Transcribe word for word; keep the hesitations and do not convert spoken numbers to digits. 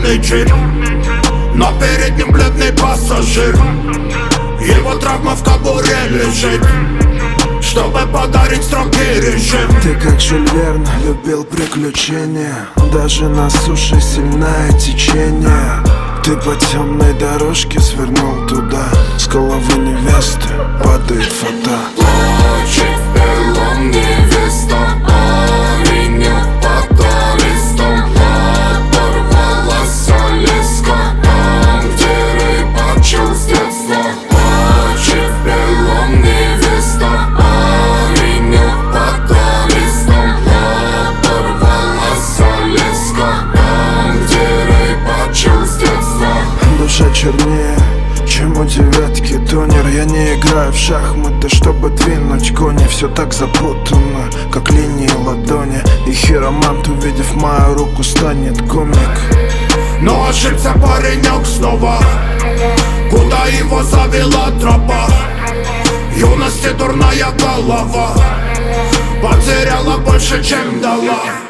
черный джип, но перед ним бледный пассажир. Его травма в кобуре лежит, чтобы подарить строгий режим. Ты как Жюль Верн любил приключения, даже на суше сильное течение. Ты по темной дорожке свернул туда, с головы невесты падает фата. Плачет белом невеста, парень под арестом. Порвалась леска там, где рыбачил с детства. Плачет белом невеста, парень под арестом. Порвалась леска там, где рыбачил с детства. Душа чернее, чем у девятки тонер. Я не играю в шахматы, чтобы двинуть кони. Все так запутанно, как линии ладони. И хиромант, увидев мою руку, станет комик. Но ошибся паренек снова, куда его завела тропа. Юности дурная голова потеряла больше, чем дала.